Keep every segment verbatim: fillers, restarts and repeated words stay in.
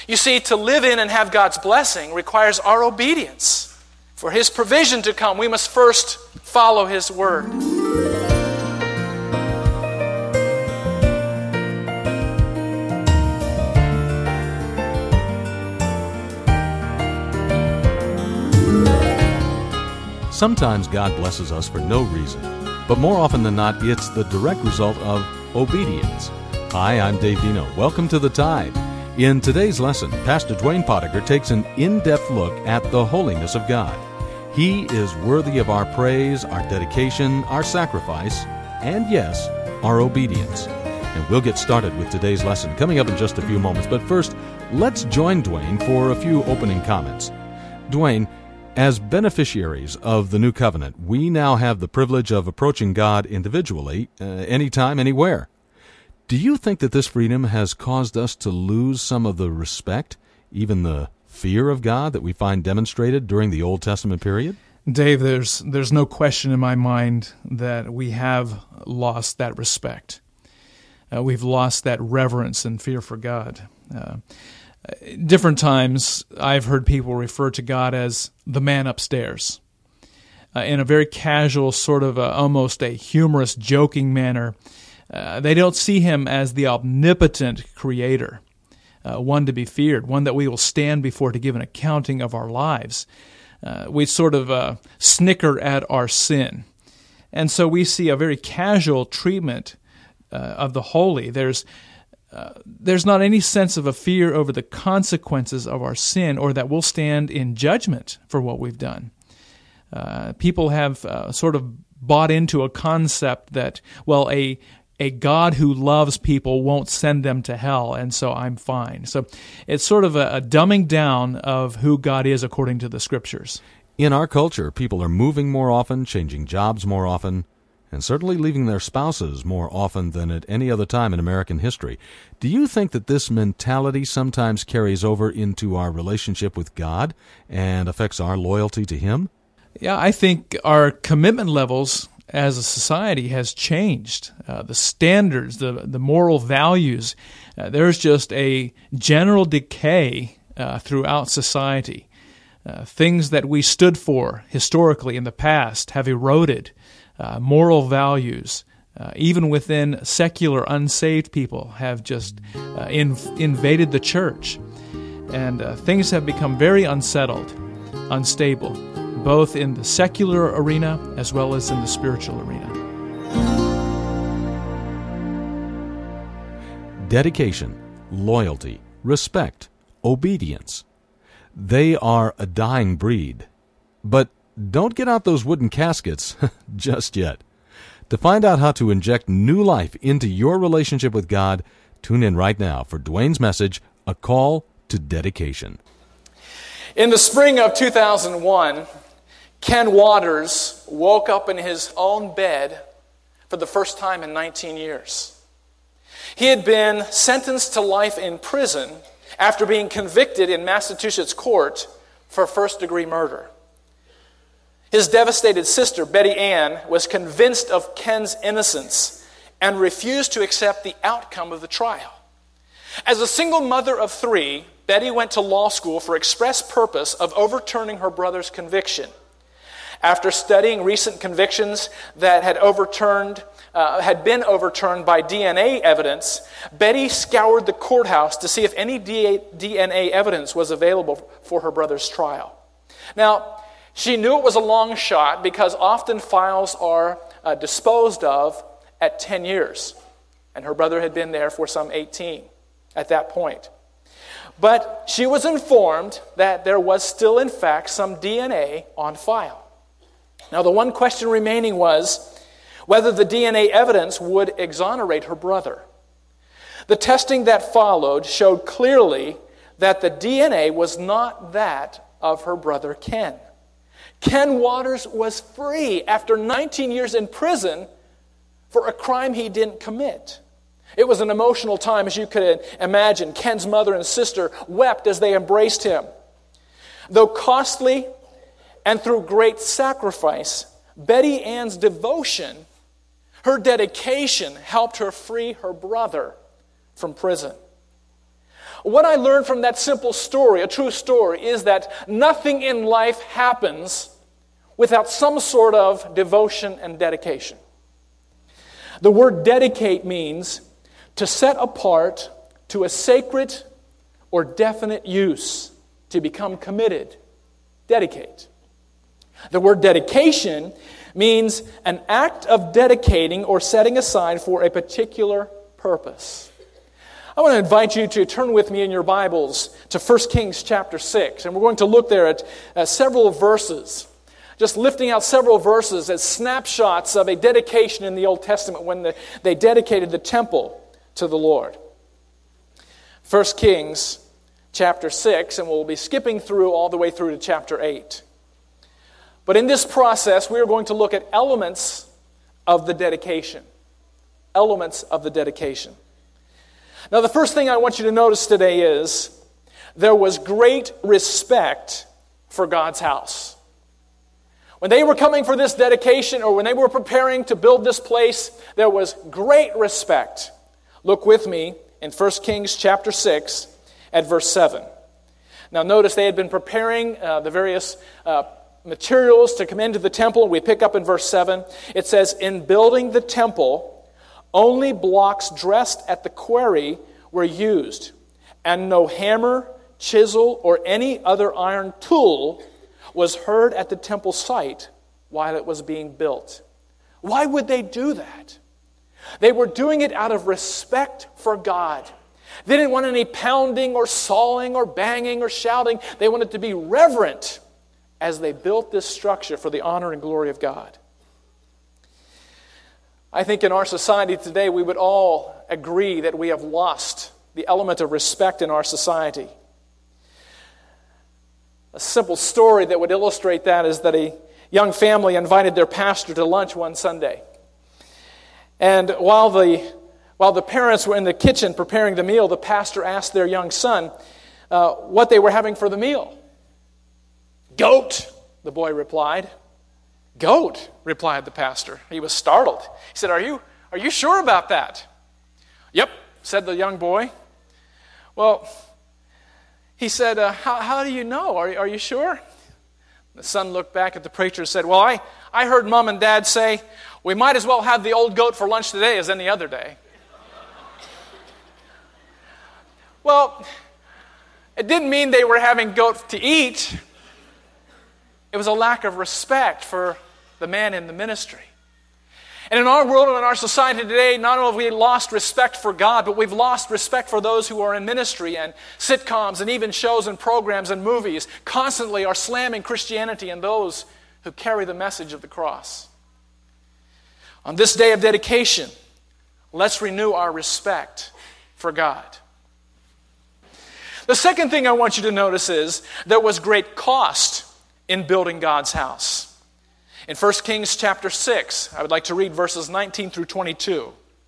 You see, to live in and have God's blessing requires our obedience. For His provision to come, we must first follow His word. Sometimes God blesses us for no reason, but more often than not, it's the direct result of obedience. Hi, I'm Dave Dino. Welcome to The Tide. In today's lesson, Pastor Dwayne Pottinger takes an in-depth look at the holiness of God. He is worthy of our praise, our dedication, our sacrifice, and yes, our obedience. And we'll get started with today's lesson coming up in just a few moments. But first, let's join Dwayne for a few opening comments. Dwayne, as beneficiaries of the new covenant, we now have the privilege of approaching God individually, uh, anytime, anywhere. Do you think that this freedom has caused us to lose some of the respect, even the fear of God that we find demonstrated during the Old Testament period? Dave, there's there's no question in my mind that we have lost that respect. Uh, we've lost that reverence and fear for God. Uh, different times, I've heard people refer to God as the man upstairs, uh, in a very casual, sort of a, almost a humorous, joking manner. Uh, they don't see Him as the omnipotent creator, uh, one to be feared, one that we will stand before to give an accounting of our lives. Uh, we sort of uh, snicker at our sin. And so we see a very casual treatment uh, of the holy. There's uh, there's not any sense of a fear over the consequences of our sin, or that we'll stand in judgment for what we've done. Uh, people have uh, sort of bought into a concept that, well, a A God who loves people won't send them to hell, and so I'm fine. So it's sort of a, a dumbing down of who God is according to the Scriptures. In our culture, people are moving more often, changing jobs more often, and certainly leaving their spouses more often than at any other time in American history. Do you think that this mentality sometimes carries over into our relationship with God and affects our loyalty to Him? Yeah, I think our commitment levels as a society has changed. Uh, the standards, the, the moral values, uh, there's just a general decay uh, throughout society. Uh, things that we stood for historically in the past have eroded. Uh, moral values, uh, even within secular unsaved people, have just uh, in, invaded the church. And uh, things have become very unsettled, unstable, both in the secular arena as well as in the spiritual arena. Dedication, loyalty, respect, obedience. They are a dying breed. But don't get out those wooden caskets just yet. To find out how to inject new life into your relationship with God, tune in right now for Dwayne's message, A Call to Dedication. In the spring of two thousand one, Ken Waters woke up in his own bed for the first time in nineteen years. He had been sentenced to life in prison after being convicted in Massachusetts court for first-degree murder. His devastated sister, Betty Ann, was convinced of Ken's innocence and refused to accept the outcome of the trial. As a single mother of three, Betty went to law school for express purpose of overturning her brother's conviction. After studying recent convictions that had overturned, uh, had been overturned by D N A evidence, Betty scoured the courthouse to see if any D N A evidence was available for her brother's trial. Now, she knew it was a long shot because often files are uh, disposed of at ten years, and her brother had been there for some eighteen at that point. But she was informed that there was still, in fact, some D N A on file. Now, the one question remaining was whether the D N A evidence would exonerate her brother. The testing that followed showed clearly that the D N A was not that of her brother Ken. Ken Waters was free after nineteen years in prison for a crime he didn't commit. It was an emotional time, as you could imagine. Ken's mother and sister wept as they embraced him. Though costly and through great sacrifice, Betty Ann's devotion, her dedication, helped her free her brother from prison. What I learned from that simple story, a true story, is that nothing in life happens without some sort of devotion and dedication. The word dedicate means to set apart to a sacred or definite use, to become committed. Dedicate. The word dedication means an act of dedicating or setting aside for a particular purpose. I want to invite you to turn with me in your Bibles to First Kings chapter six, and we're going to look there at uh, several verses, just lifting out several verses as snapshots of a dedication in the Old Testament when the, they dedicated the temple to the Lord. First Kings chapter six, and we'll be skipping through all the way through to chapter eight. But in this process, we are going to look at elements of the dedication. Elements of the dedication. Now, the first thing I want you to notice today is there was great respect for God's house. When they were coming for this dedication, or when they were preparing to build this place, there was great respect. Look with me in First Kings chapter six at verse seven. Now, notice they had been preparing uh, the various uh, materials to come into the temple. We pick up in verse seven. It says, "In building the temple, only blocks dressed at the quarry were used, and no hammer, chisel, or any other iron tool was heard at the temple site while it was being built." Why would they do that? They were doing it out of respect for God. They didn't want any pounding or sawing or banging or shouting. They wanted to be reverent as they built this structure for the honor and glory of God. I think in our society today, we would all agree that we have lost the element of respect in our society. A simple story that would illustrate that is that a young family invited their pastor to lunch one Sunday. And while the, while the parents were in the kitchen preparing the meal, the pastor asked their young son uh, what they were having for the meal. "Goat," the boy replied. "Goat," replied the pastor. He was startled. He said, Are you are you sure about that?" "Yep," said the young boy. Well, he said, uh, how, how do you know? Are, are you sure? The son looked back at the preacher and said, "Well, I, I heard Mom and Dad say, we might as well have the old goat for lunch today as any other day." Well, it didn't mean they were having goat to eat. It was a lack of respect for the man in the ministry. And in our world and in our society today, not only have we lost respect for God, but we've lost respect for those who are in ministry, and sitcoms and even shows and programs and movies constantly are slamming Christianity and those who carry the message of the cross. On this day of dedication, let's renew our respect for God. The second thing I want you to notice is there was great cost in building God's house. In First Kings chapter six, I would like to read verses nineteen through twenty-two.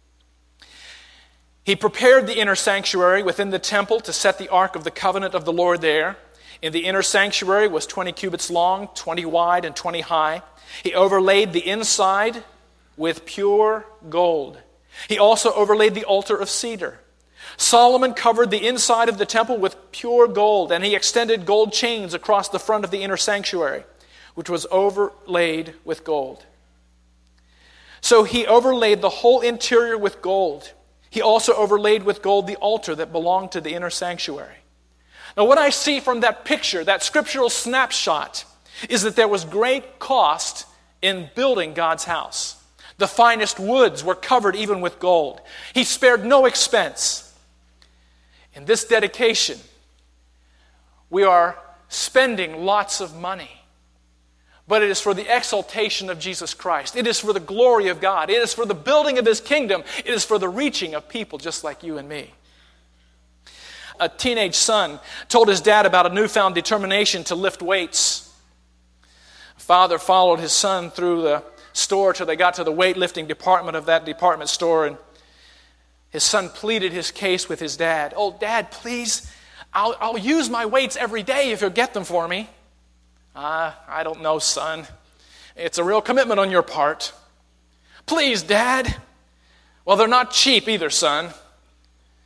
"He prepared the inner sanctuary within the temple to set the ark of the covenant of the Lord there. In the inner sanctuary was twenty cubits long, twenty wide, and twenty high. He overlaid the inside with pure gold. He also overlaid the altar of cedar. Solomon covered the inside of the temple with pure gold, and he extended gold chains across the front of the inner sanctuary, which was overlaid with gold. So he overlaid the whole interior with gold. He also overlaid with gold the altar that belonged to the inner sanctuary." Now, what I see from that picture, that scriptural snapshot, is that there was great cost in building God's house. The finest woods were covered even with gold. He spared no expense. In this dedication, we are spending lots of money, but it is for the exaltation of Jesus Christ. It is for the glory of God. It is for the building of His kingdom. It is for the reaching of people just like you and me. A teenage son told his dad about a newfound determination to lift weights. A father followed his son through the store till they got to the weightlifting department of that department store, and his son pleaded his case with his dad. "Oh, Dad, please, I'll, I'll use my weights every day if you'll get them for me." "Ah, uh, I don't know, son. It's a real commitment on your part." "Please, Dad." "Well, they're not cheap either, son."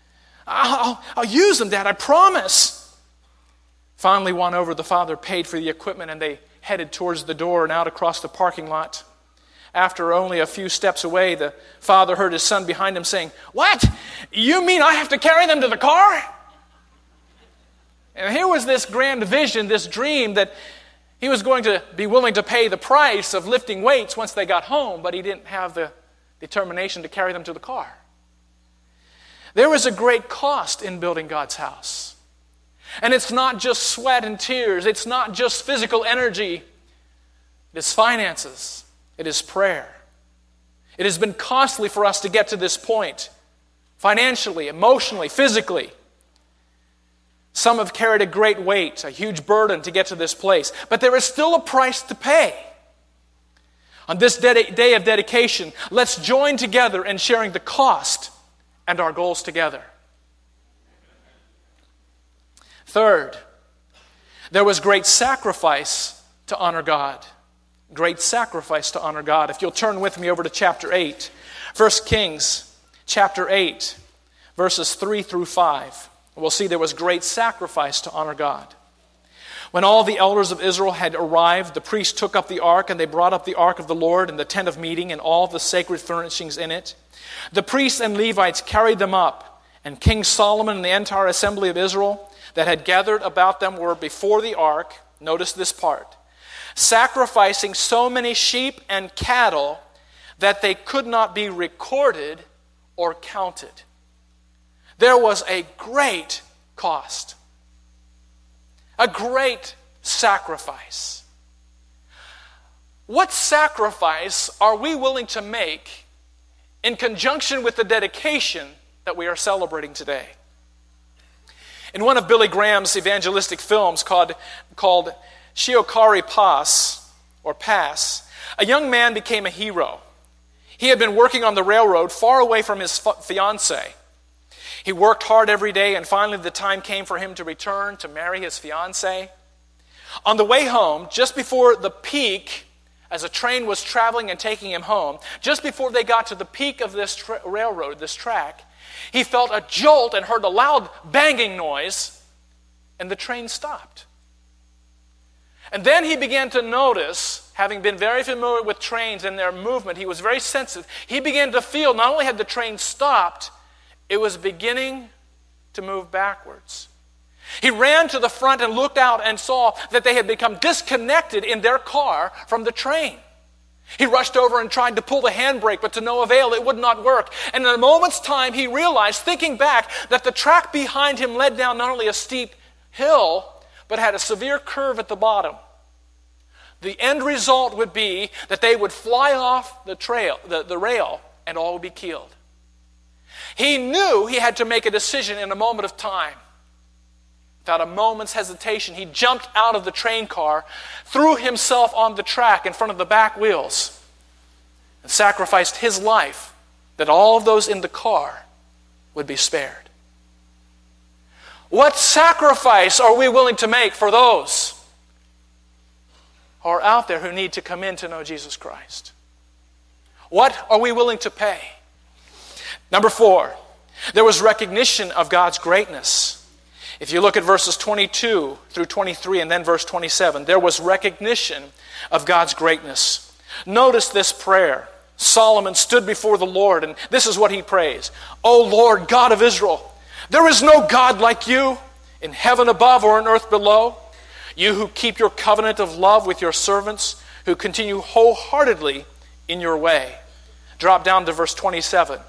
I'll, I'll use them, Dad, I promise. Finally won over, the father paid for the equipment, and they headed towards the door and out across the parking lot. After only a few steps away, the father heard his son behind him saying, "What? You mean I have to carry them to the car?" And here was this grand vision, this dream that he was going to be willing to pay the price of lifting weights once they got home, but he didn't have the determination to carry them to the car. There was a great cost in building God's house. And it's not just sweat and tears. It's not just physical energy. It is finances. It is prayer. It has been costly for us to get to this point, financially, emotionally, physically. Some have carried a great weight, a huge burden to get to this place. But there is still a price to pay. On this day of dedication, let's join together in sharing the cost and our goals together. Third, there was great sacrifice to honor God. Great sacrifice to honor God. If you'll turn with me over to chapter eight. First Kings chapter eight, verses three through five. We'll see there was great sacrifice to honor God. When all the elders of Israel had arrived, the priests took up the ark, and they brought up the ark of the Lord and the tent of meeting and all the sacred furnishings in it. The priests and Levites carried them up, and King Solomon and the entire assembly of Israel that had gathered about them were before the ark, notice this part, sacrificing so many sheep and cattle that they could not be recorded or counted. There was a great cost, a great sacrifice. What sacrifice are we willing to make in conjunction with the dedication that we are celebrating today? In one of Billy Graham's evangelistic films called, called Shiokari Pass, or Pass, a young man became a hero. He had been working on the railroad far away from his fiancée. He worked hard every day, and finally the time came for him to return to marry his fiancée. On the way home, just before the peak, as a train was traveling and taking him home, just before they got to the peak of this tra- railroad, this track, he felt a jolt and heard a loud banging noise, and the train stopped. And then he began to notice, having been very familiar with trains and their movement, he was very sensitive. He began to feel not only had the train stopped, it was beginning to move backwards. He ran to the front and looked out and saw that they had become disconnected in their car from the train. He rushed over and tried to pull the handbrake, but to no avail, it would not work. And in a moment's time, he realized, thinking back, that the track behind him led down not only a steep hill, but had a severe curve at the bottom. The end result would be that they would fly off the trail, the, the rail, and all would be killed. He knew he had to make a decision in a moment of time. Without a moment's hesitation, he jumped out of the train car, threw himself on the track in front of the back wheels, and sacrificed his life that all of those in the car would be spared. What sacrifice are we willing to make for those who are out there who need to come in to know Jesus Christ? What are we willing to pay? Number four, there was recognition of God's greatness. If you look at verses twenty-two through twenty-three and then verse twenty-seven, there was recognition of God's greatness. Notice this prayer. Solomon stood before the Lord, and this is what he prays. O Lord, God of Israel, there is no God like you in heaven above or in earth below. You who keep your covenant of love with your servants, who continue wholeheartedly in your way. Drop down to verse twenty-seven.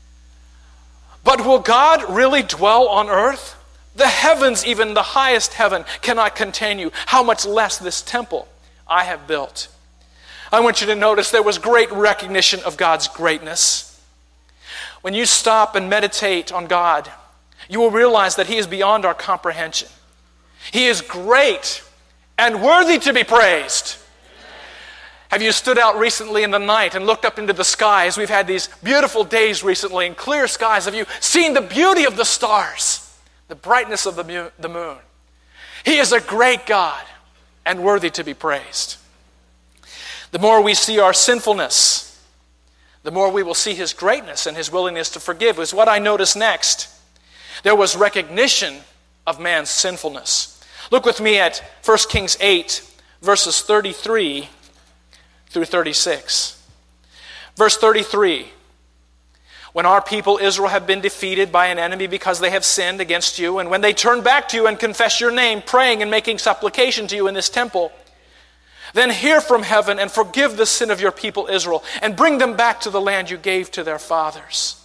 But will God really dwell on earth? The heavens, even the highest heaven, cannot contain you. How much less this temple I have built? I want you to notice there was great recognition of God's greatness. When you stop and meditate on God, you will realize that He is beyond our comprehension. He is great and worthy to be praised. Have you stood out recently in the night and looked up into the sky as we've had these beautiful days recently and clear skies? Have you seen the beauty of the stars? The brightness of the moon. He is a great God and worthy to be praised. The more we see our sinfulness, the more we will see His greatness and His willingness to forgive is what I notice next. There was recognition of man's sinfulness. Look with me at First Kings eight, verses thirty-three through thirty-six. Verse thirty-three. When our people Israel have been defeated by an enemy because they have sinned against you, and when they turn back to you and confess your name, praying and making supplication to you in this temple, then hear from heaven and forgive the sin of your people Israel, and bring them back to the land you gave to their fathers.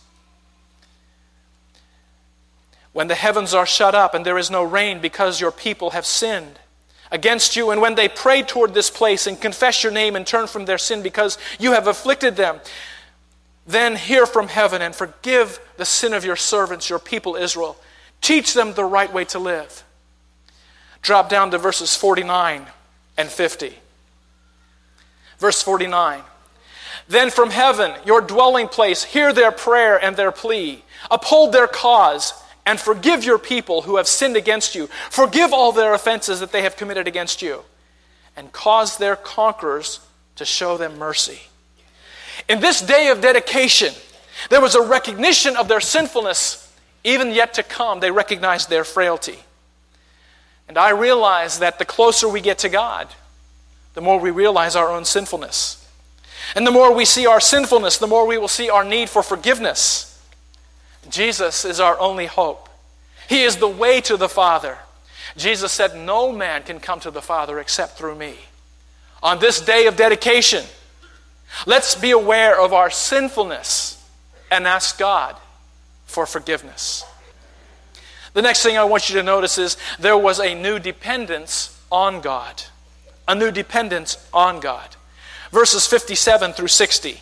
When the heavens are shut up and there is no rain because your people have sinned against you, and when they pray toward this place and confess your name and turn from their sin because you have afflicted them, then hear from heaven and forgive the sin of your servants, your people Israel. Teach them the right way to live. Drop down to verses forty-nine and fifty. Verse forty-nine. Then from heaven, your dwelling place, hear their prayer and their plea. Uphold their cause and forgive your people who have sinned against you. Forgive all their offenses that they have committed against you. And cause their conquerors to show them mercy. In this day of dedication, there was a recognition of their sinfulness. Even yet to come, they recognized their frailty. And I realize that the closer we get to God, the more we realize our own sinfulness. And the more we see our sinfulness, the more we will see our need for forgiveness. Jesus is our only hope. He is the way to the Father. Jesus said, no man can come to the Father except through me. On this day of dedication, let's be aware of our sinfulness and ask God for forgiveness. The next thing I want you to notice is there was a new dependence on God. A new dependence on God. Verses fifty-seven through sixty.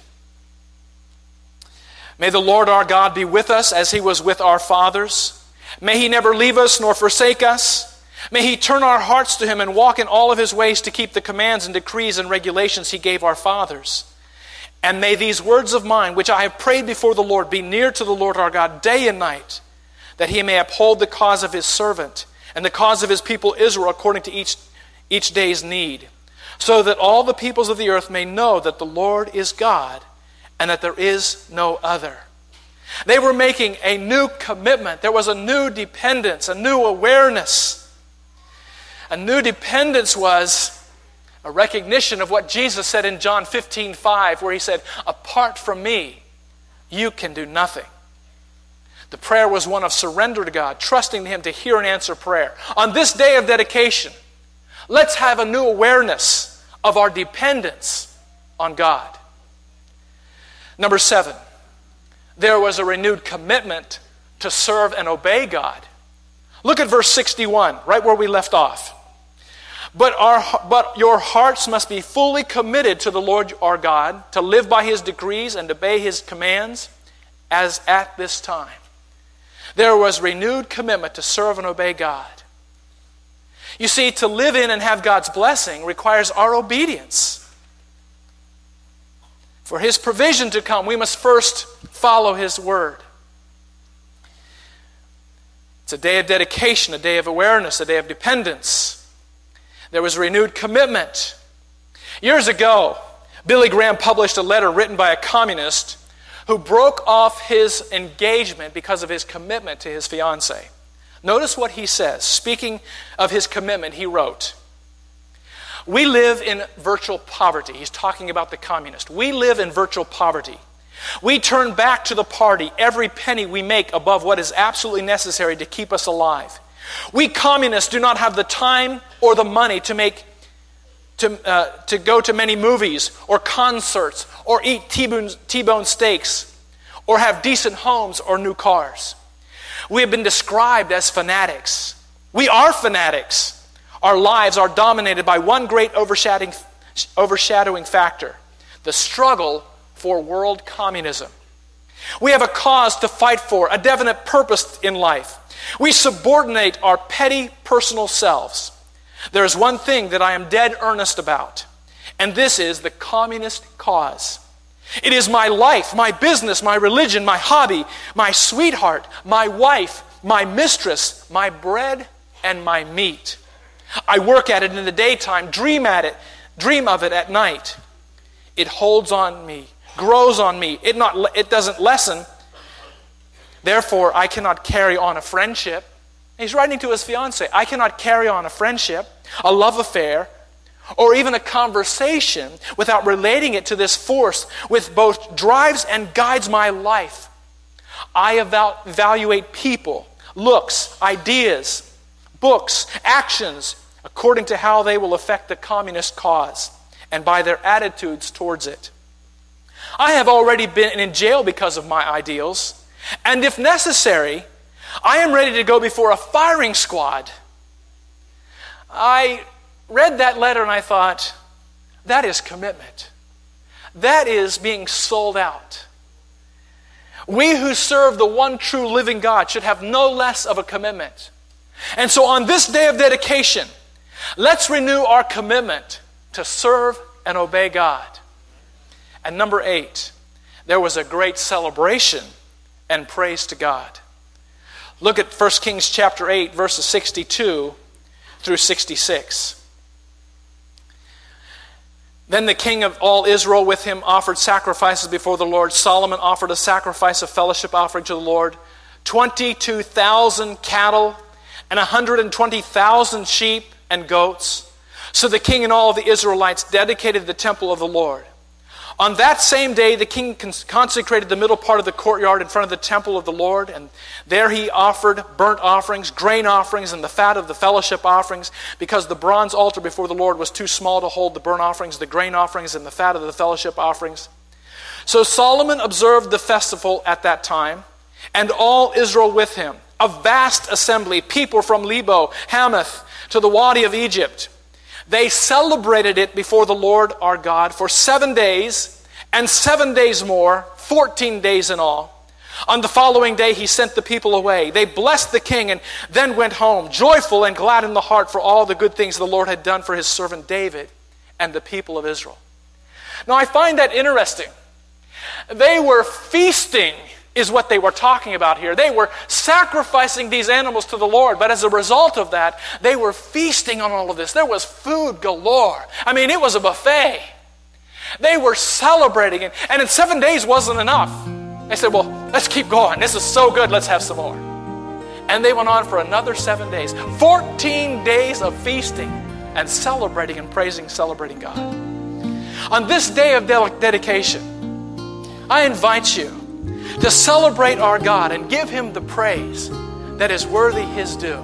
May the Lord our God be with us as He was with our fathers. May He never leave us nor forsake us. May He turn our hearts to Him and walk in all of His ways to keep the commands and decrees and regulations He gave our fathers. And may these words of mine, which I have prayed before the Lord, be near to the Lord our God day and night, that He may uphold the cause of His servant and the cause of His people Israel according to each, each day's need, so that all the peoples of the earth may know that the Lord is God and that there is no other. They were making a new commitment. There was a new dependence, a new awareness. A new dependence was a recognition of what Jesus said in John fifteen five, where He said, apart from me, you can do nothing. The prayer was one of surrender to God, trusting Him to hear and answer prayer. On this day of dedication, let's have a new awareness of our dependence on God. Number seven, there was a renewed commitment to serve and obey God. Look at verse sixty-one, right where we left off. But, our, but your hearts must be fully committed to the Lord our God, to live by His decrees and obey His commands, as at this time. There was renewed commitment to serve and obey God. You see, to live in and have God's blessing requires our obedience. For His provision to come, we must first follow His word. It's a day of dedication, a day of awareness, a day of dependence. There was renewed commitment. Years ago, Billy Graham published a letter written by a communist who broke off his engagement because of his commitment to his fiancée. Notice what he says. Speaking of his commitment, he wrote, "We live in virtual poverty." He's talking about the communist. "We live in virtual poverty. We turn back to the party every penny we make above what is absolutely necessary to keep us alive. We communists do not have the time or the money to make to uh, to go to many movies or concerts or eat T-bone, T-bone steaks or have decent homes or new cars. We have been described as fanatics. We are fanatics. Our lives are dominated by one great overshadowing, overshadowing factor, the struggle for world communism. We have a cause to fight for, a definite purpose in life. We subordinate our petty personal selves. There is one thing that I am dead earnest about, and this is the communist cause. It is my life, my business, my religion, my hobby, my sweetheart, my wife, my mistress, my bread, and my meat. I work at it in the daytime, dream at it, dream of it at night. It holds on me, grows on me. It not it doesn't lessen, Therefore, I cannot carry on a friendship. He's writing to his fiancée. I cannot carry on a friendship, a love affair, or even a conversation without relating it to this force which both drives and guides my life. I evaluate people, looks, ideas, books, actions, according to how they will affect the communist cause and by their attitudes towards it. I have already been in jail because of my ideals, and if necessary, I am ready to go before a firing squad. I read that letter and I thought, that is commitment. That is being sold out. We who serve the one true living God should have no less of a commitment. And so on this day of dedication, let's renew our commitment to serve and obey God. And number eight, there was a great celebration and praise to God. Look at First Kings chapter eight, verses sixty-two through sixty-six. Then the king of all Israel with him offered sacrifices before the Lord. Solomon offered a sacrifice of fellowship offering to the Lord, twenty-two thousand cattle and one hundred twenty thousand sheep and goats. So the king and all of the Israelites dedicated the temple of the Lord. On that same day, the king consecrated the middle part of the courtyard in front of the temple of the Lord, and there he offered burnt offerings, grain offerings, and the fat of the fellowship offerings, because the bronze altar before the Lord was too small to hold the burnt offerings, the grain offerings, and the fat of the fellowship offerings. So Solomon observed the festival at that time, and all Israel with him, a vast assembly, people from Lebo, Hamath, to the Wadi of Egypt. They celebrated it before the Lord our God for seven days, and seven days more, fourteen days in all. On the following day he sent the people away. They blessed the king and then went home, joyful and glad in the heart for all the good things the Lord had done for his servant David and the people of Israel. Now I find that interesting. They were feasting, is what they were talking about here. They were sacrificing these animals to the Lord, but as a result of that, they were feasting on all of this. There was food galore. I mean, it was a buffet. They were celebrating it, and in seven days wasn't enough. They said, well, let's keep going. This is so good, let's have some more. And they went on for another seven days. fourteen days of feasting and celebrating and praising, celebrating God. On this day of de- dedication, I invite you to celebrate our God and give him the praise that is worthy his due.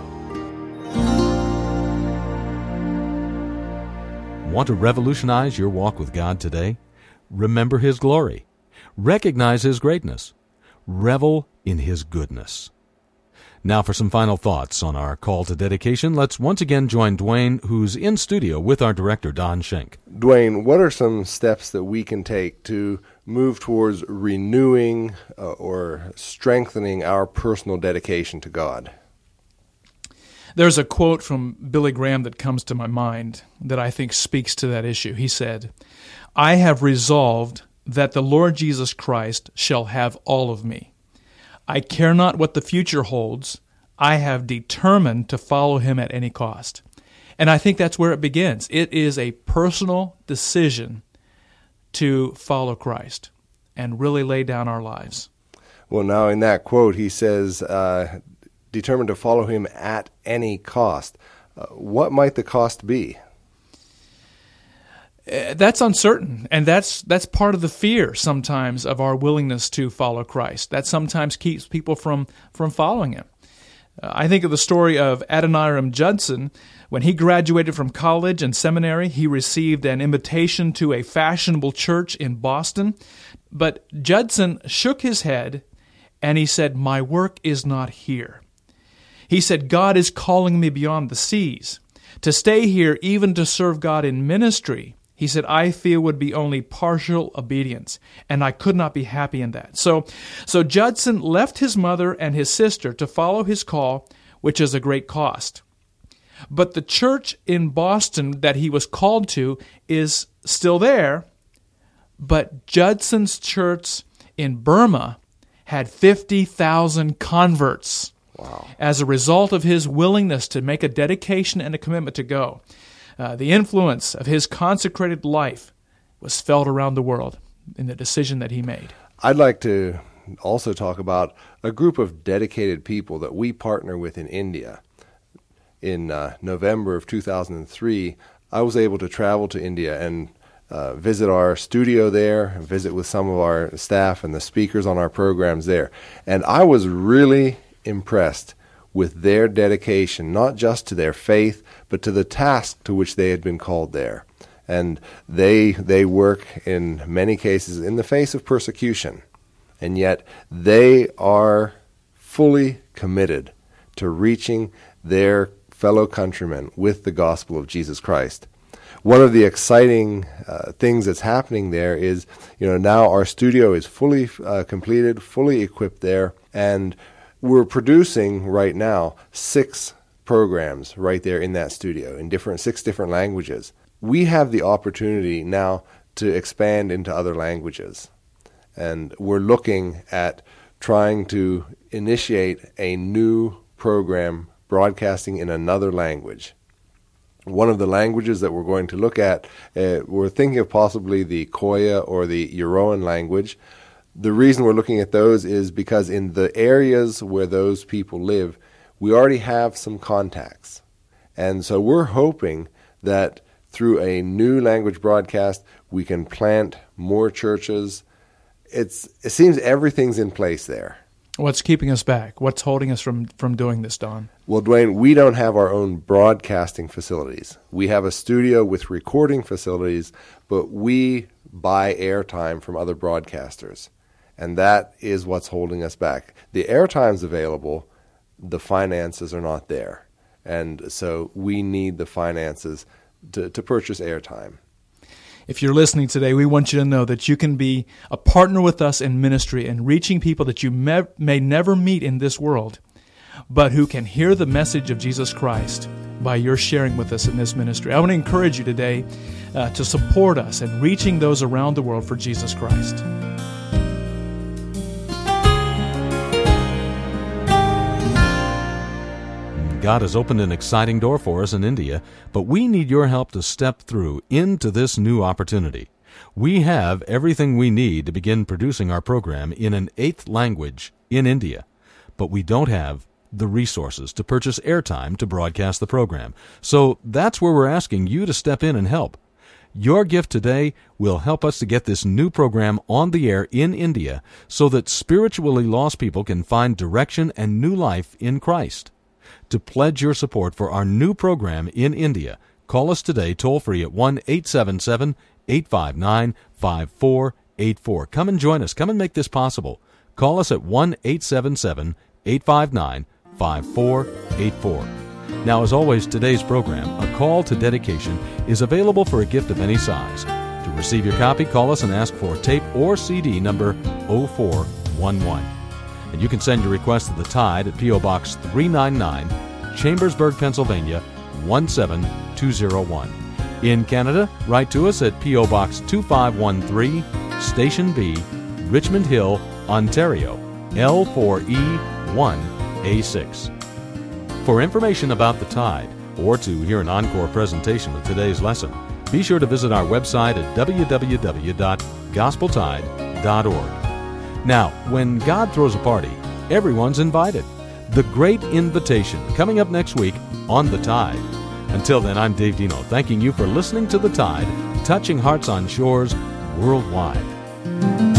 Want to revolutionize your walk with God today? Remember his glory. Recognize his greatness. Revel in his goodness. Now for some final thoughts on our call to dedication, let's once again join Dwayne, who's in studio with our director, Don Schenk. Dwayne, what are some steps that we can take to move towards renewing uh, or strengthening our personal dedication to God? There's a quote from Billy Graham that comes to my mind that I think speaks to that issue. He said, "I have resolved that the Lord Jesus Christ shall have all of me. I care not what the future holds. I have determined to follow him at any cost." And I think that's where it begins. It is a personal decision to follow Christ and really lay down our lives. Well, now in that quote, he says, uh, determined to follow him at any cost. Uh, what might the cost be? Uh, that's uncertain, and that's that's part of the fear sometimes of our willingness to follow Christ. That sometimes keeps people from, from following him. Uh, I think of the story of Adoniram Judson. When he graduated from college and seminary, he received an invitation to a fashionable church in Boston. But Judson shook his head, and he said, "My work is not here." He said, "God is calling me beyond the seas. To stay here, even to serve God in ministry," he said, "I feel would be only partial obedience, and I could not be happy in that." So, so Judson left his mother and his sister to follow his call, which is a great cost. But the church in Boston that he was called to is still there, but Judson's church in Burma had fifty thousand converts. Wow. As a result of his willingness to make a dedication and a commitment to go. Uh, the influence of his consecrated life was felt around the world in the decision that he made. I'd like to also talk about a group of dedicated people that we partner with in India. In uh, November of two thousand three, I was able to travel to India and uh, visit our studio there, visit with some of our staff and the speakers on our programs there. And I was really impressed with their dedication, not just to their faith, but to the task to which they had been called there. And they they work in many cases in the face of persecution, and yet they are fully committed to reaching their fellow countrymen with the gospel of Jesus Christ. One of the exciting uh, things that's happening there is, you know, now our studio is fully uh, completed, fully equipped there, and we're producing right now six programs right there in that studio in different six different languages. We have the opportunity now to expand into other languages, and we're looking at trying to initiate a new program broadcasting in another language. One of the languages that we're going to look at, uh, we're thinking of possibly the Koya or the Euroan language. The reason we're looking at those is because in the areas where those people live, we already have some contacts. And so we're hoping that through a new language broadcast, we can plant more churches. It's, it seems everything's in place there. What's keeping us back? What's holding us from, from doing this, Don? Well, Dwayne, we don't have our own broadcasting facilities. We have a studio with recording facilities, but we buy airtime from other broadcasters. And that is what's holding us back. The airtime's available, the finances are not there. And so we need the finances to, to purchase airtime. If you're listening today, we want you to know that you can be a partner with us in ministry and reaching people that you may, may never meet in this world, but who can hear the message of Jesus Christ by your sharing with us in this ministry. I want to encourage you today uh, to support us in reaching those around the world for Jesus Christ. God has opened an exciting door for us in India, but we need your help to step through into this new opportunity. We have everything we need to begin producing our program in an eighth language in India, but we don't have the resources to purchase airtime to broadcast the program. So that's where we're asking you to step in and help. Your gift today will help us to get this new program on the air in India so that spiritually lost people can find direction and new life in Christ. To pledge your support for our new program in India, call us today toll-free at one eight seven seven, eight five nine, five four eight four. Come and join us. Come and make this possible. Call us at one eight seven seven, eight five nine, five four eight four. Now, as always, today's program, A Call to Dedication, is available for a gift of any size. To receive your copy, call us and ask for tape or C D number oh four one one. And you can send your request to the Tide at P O. Box three ninety-nine, Chambersburg, Pennsylvania, one seven two zero one. In Canada, write to us at P O. Box two five one three, Station B, Richmond Hill, Ontario, L four E one A six. For information about the Tide, or to hear an encore presentation of today's lesson, be sure to visit our website at w w w dot gospel tide dot org. Now, when God throws a party, everyone's invited. The Great Invitation, coming up next week on The Tide. Until then, I'm Dave Dino, thanking you for listening to The Tide, touching hearts on shores worldwide.